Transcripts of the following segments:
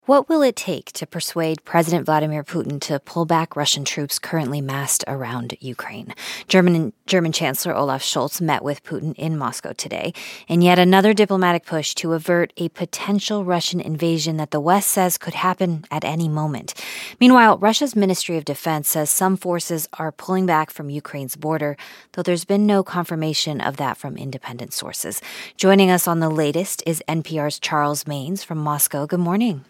What will it take to persuade President Vladimir Putin to pull back Russian troops currently massed around Ukraine? German Chancellor Olaf Scholz met with Putin in Moscow today in yet another diplomatic push to avert a potential Russian invasion that the West says could happen at any moment. Meanwhile, Russia's Ministry of Defense says some forces are pulling back from Ukraine's border, though there's been no confirmation of that from independent sources. Joining us on the latest is NPR's Charles Maynes from Moscow. Good morning.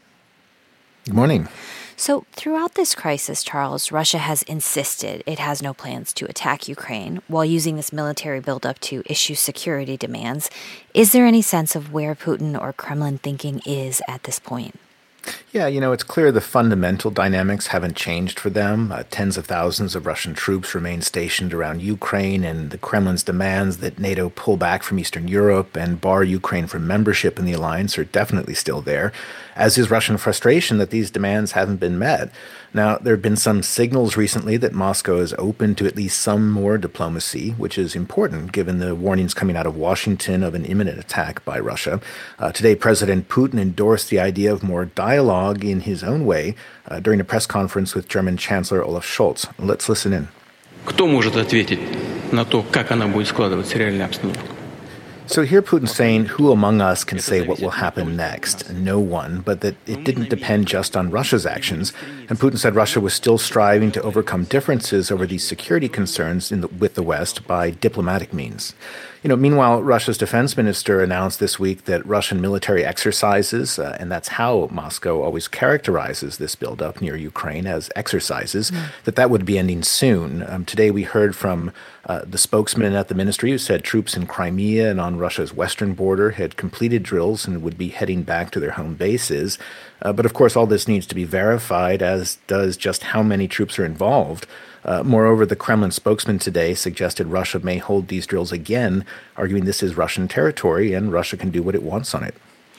Good morning. So throughout this crisis, Charles, Russia has insisted it has no plans to attack Ukraine while using this military buildup to issue security demands. Is there any sense of where Putin or Kremlin thinking is at this point? Yeah, it's clear the fundamental dynamics haven't changed for them. Tens of thousands of Russian troops remain stationed around Ukraine, and the Kremlin's demands that NATO pull back from Eastern Europe and bar Ukraine from membership in the alliance are definitely still there, as is Russian frustration that these demands haven't been met. Now, there have been some signals recently that Moscow is open to at least some more diplomacy, which is important given the warnings coming out of Washington of an imminent attack by Russia. Today, President Putin endorsed the idea of more dialogue in his own way during a press conference with German Chancellor Olaf Scholz. Let's listen in. Кто может ответить на то, как она будет складываться реальная обстановка? So here Putin's saying, who among us can say what will happen next? No one, but that it didn't depend just on Russia's actions. And Putin said Russia was still striving to overcome differences over these security concerns with the West by diplomatic means. Meanwhile, Russia's defense minister announced this week that Russian military exercises, and that's how Moscow always characterizes this buildup near Ukraine as exercises, that would be ending soon. Today we heard from the spokesman at the ministry who said troops in Crimea and on Russia's western border had completed drills and would be heading back to their home bases. But of course, all this needs to be verified, as does just how many troops are involved. Moreover, the Kremlin spokesman today suggested Russia may hold these drills again, arguing this is Russian territory and Russia can do what it wants on it.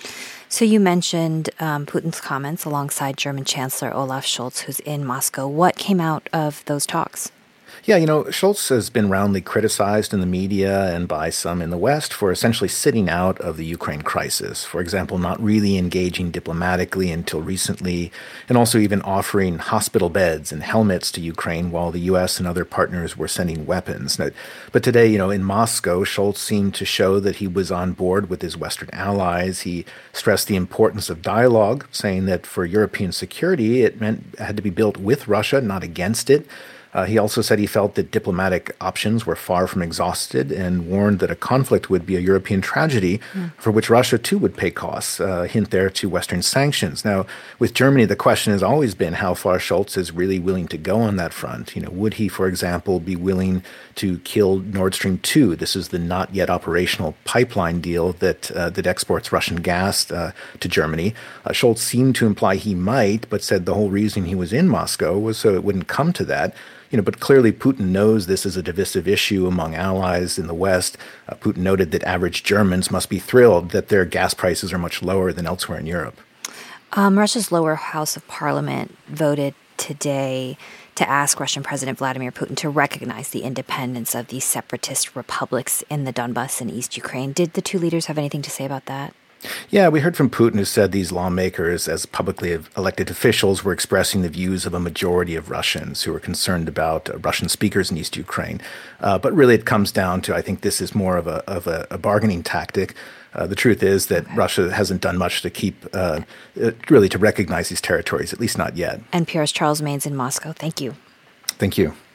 So you mentioned Putin's comments alongside German Chancellor Olaf Scholz, who's in Moscow. What came out of those talks? Yeah, Scholz has been roundly criticized in the media and by some in the West for essentially sitting out of the Ukraine crisis. For example, not really engaging diplomatically until recently, and also even offering hospital beds and helmets to Ukraine while the U.S. and other partners were sending weapons. But today, in Moscow, Scholz seemed to show that he was on board with his Western allies. He stressed the importance of dialogue, saying that for European security, it had to be built with Russia, not against it. He also said he felt that diplomatic options were far from exhausted and warned that a conflict would be a European tragedy for which Russia, too, would pay costs, hint there to Western sanctions. Now, with Germany, the question has always been how far Scholz is really willing to go on that front. Would he, for example, be willing to kill Nord Stream 2? This is the not yet operational pipeline deal that exports Russian gas to Germany. Scholz seemed to imply he might, but said the whole reason he was in Moscow was so it wouldn't come to that. But clearly Putin knows this is a divisive issue among allies in the West. Putin noted that average Germans must be thrilled that their gas prices are much lower than elsewhere in Europe. Russia's lower house of parliament voted today to ask Russian President Vladimir Putin to recognize the independence of these separatist republics in the Donbas and East Ukraine. Did the two leaders have anything to say about that? Yeah, we heard from Putin, who said these lawmakers, as publicly elected officials, were expressing the views of a majority of Russians who are concerned about Russian speakers in East Ukraine. But really, it comes down to, I think this is more of a bargaining tactic. The truth is that Russia hasn't done much to to recognize these territories, at least not yet. NPR's Charles Maynes in Moscow. Thank you. Thank you.